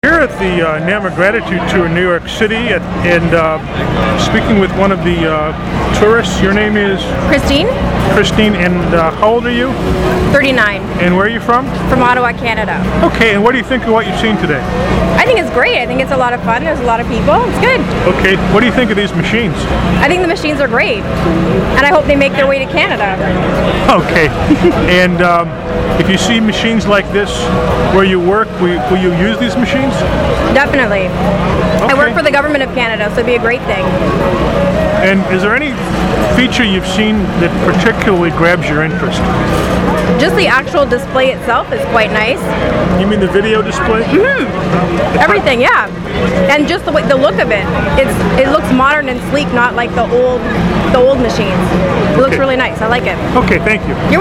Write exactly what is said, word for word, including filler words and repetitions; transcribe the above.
Here at the uh, N A M A Gratitude Tour in New York City, at, and uh, speaking with one of the uh, tourists. Your name is? Christine. Christine, and uh, how old are you? thirty-nine. And where are you from? From Ottawa, Canada. Okay, and what do you think of what you've seen today? I think it's great. I think it's a lot of fun. There's a lot of people. It's good. Okay, what do you think of these machines? I think the machines are great, and I hope they make their way to Canada. Okay, and um, if you see machines like this where you work, will, will you use these machines? Definitely. Okay. I work for the government of Canada, so it'd be a great thing. And is there any feature you've seen that particularly grabs your interest? Just the actual display itself is quite nice. You mean the video display? Mm-hmm. Everything, yeah. And just the way, the look of it. It's it looks modern and sleek, not like the old the old machines. It looks Okay. really nice. I like it. Okay, thank you. You're